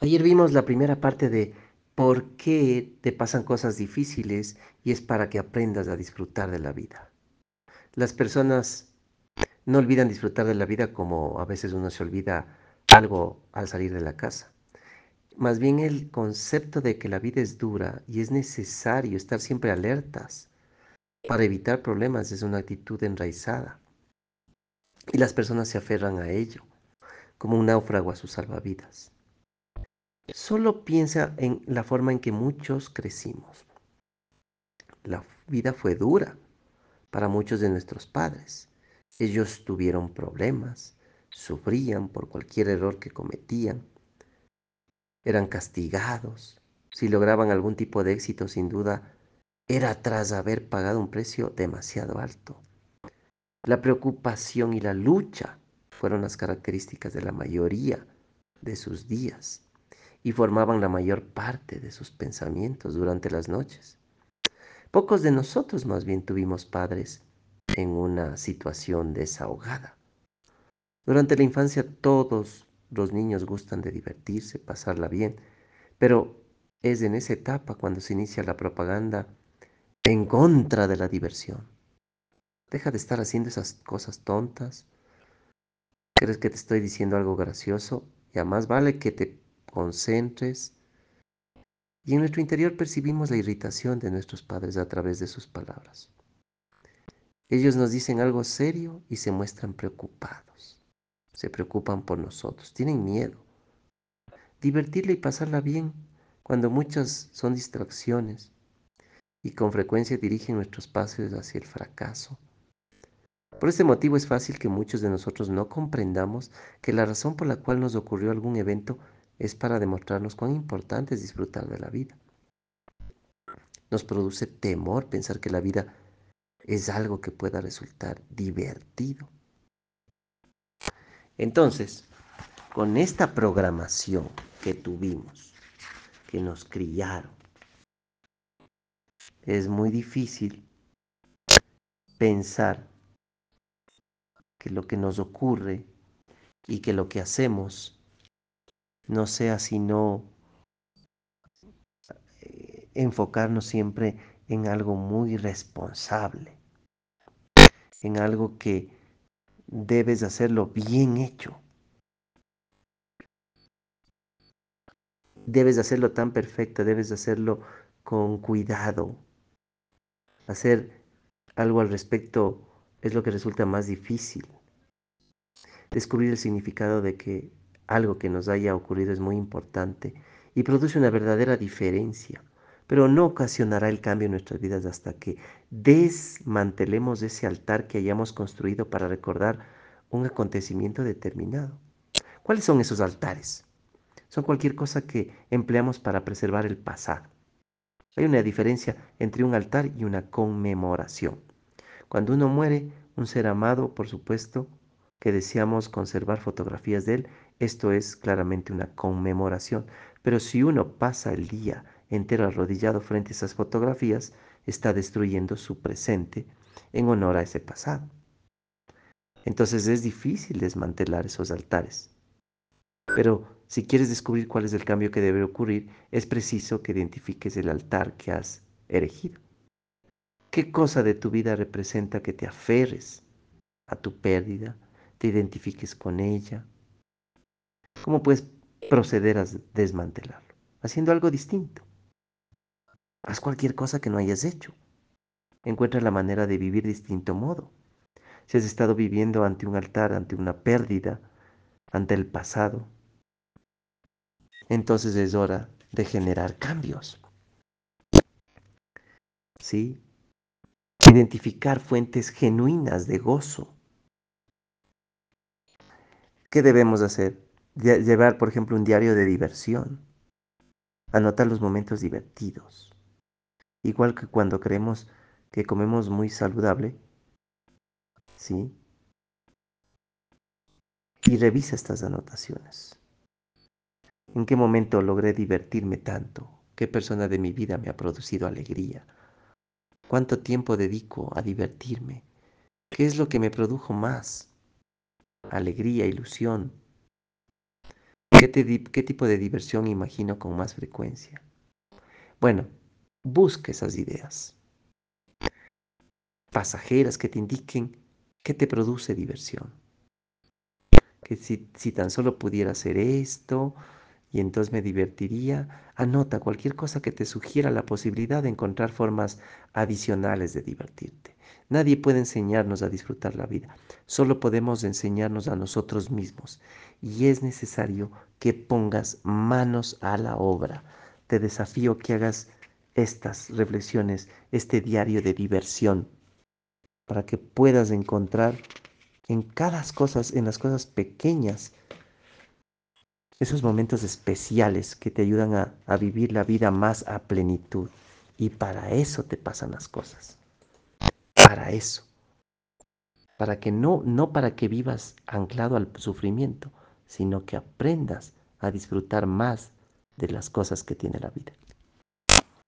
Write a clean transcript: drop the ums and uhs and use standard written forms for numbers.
Ayer vimos la primera parte de por qué te pasan cosas difíciles y es para que aprendas a disfrutar de la vida. Las personas no olvidan disfrutar de la vida como a veces uno se olvida algo al salir de la casa. Más bien el concepto de que la vida es dura y es necesario estar siempre alertas para evitar problemas es una actitud enraizada y las personas se aferran a ello como un náufrago a sus salvavidas. Solo piensa en la forma en que muchos crecimos. La vida fue dura para muchos de nuestros padres. Ellos tuvieron problemas, sufrían por cualquier error que cometían, eran castigados. Si lograban algún tipo de éxito, sin duda, era tras haber pagado un precio demasiado alto. La preocupación y la lucha fueron las características de la mayoría de sus días y formaban la mayor parte de sus pensamientos durante las noches. Pocos de nosotros más bien tuvimos padres en una situación desahogada. Durante la infancia todos los niños gustan de divertirse, pasarla bien, pero es en esa etapa cuando se inicia la propaganda en contra de la diversión. Deja de estar haciendo esas cosas tontas. ¿Crees que te estoy diciendo algo gracioso? Ya más vale que te concentres. Y en nuestro interior percibimos la irritación de nuestros padres a través de sus palabras. Ellos nos dicen algo serio y se muestran preocupados. Se preocupan por nosotros, tienen miedo. Divertirla y pasarla bien cuando muchas son distracciones y con frecuencia dirigen nuestros pasos hacia el fracaso. Por este motivo es fácil que muchos de nosotros no comprendamos que la razón por la cual nos ocurrió algún evento es para demostrarnos cuán importante es disfrutar de la vida. Nos produce temor pensar que la vida es algo que pueda resultar divertido. Entonces, con esta programación que tuvimos, que nos criaron, es muy difícil pensar que lo que nos ocurre y que lo que hacemos no sea sino enfocarnos siempre en algo muy responsable, en algo que debes hacerlo bien hecho, debes hacerlo tan perfecto, debes hacerlo con cuidado. Hacer algo al respecto es lo que resulta más difícil. Descubrir el significado de que algo que nos haya ocurrido es muy importante y produce una verdadera diferencia, pero no ocasionará el cambio en nuestras vidas hasta que desmantelemos ese altar que hayamos construido para recordar un acontecimiento determinado. ¿Cuáles son esos altares? Son cualquier cosa que empleamos para preservar el pasado. Hay una diferencia entre un altar y una conmemoración. Cuando uno muere, un ser amado, por supuesto, que deseamos conservar fotografías de él, esto es claramente una conmemoración. Pero si uno pasa el día entero arrodillado frente a esas fotografías, está destruyendo su presente en honor a ese pasado. Entonces es difícil desmantelar esos altares. Pero si quieres descubrir cuál es el cambio que debe ocurrir, es preciso que identifiques el altar que has erigido. ¿Qué cosa de tu vida representa que te aferres a tu pérdida, te identifiques con ella? ¿Cómo puedes proceder a desmantelarlo? Haciendo algo distinto. Haz cualquier cosa que no hayas hecho. Encuentra la manera de vivir distinto modo. Si has estado viviendo ante un altar, ante una pérdida, ante el pasado, entonces es hora de generar cambios. ¿Sí? Identificar fuentes genuinas de gozo. ¿Qué debemos hacer? Llevar, por ejemplo, un diario de diversión. Anotar los momentos divertidos. Igual que cuando creemos que comemos muy saludable, ¿sí? Y revisa estas anotaciones. ¿En qué momento logré divertirme tanto? ¿Qué persona de mi vida me ha producido alegría? ¿Cuánto tiempo dedico a divertirme? ¿Qué es lo que me produjo más? Alegría, ilusión. ¿Qué tipo de diversión imagino con más frecuencia? Bueno, busca esas ideas pasajeras que te indiquen qué te produce diversión. Que si tan solo pudiera hacer esto y entonces me divertiría, anota cualquier cosa que te sugiera la posibilidad de encontrar formas adicionales de divertirte. Nadie puede enseñarnos a disfrutar la vida, solo podemos enseñarnos a nosotros mismos y es necesario que pongas manos a la obra. Te desafío que hagas estas reflexiones, este diario de diversión, para que puedas encontrar en en las cosas pequeñas, esos momentos especiales que te ayudan a vivir la vida más a plenitud. Y para eso te pasan las cosas. Para eso. Para que no para que vivas anclado al sufrimiento, sino que aprendas a disfrutar más de las cosas que tiene la vida.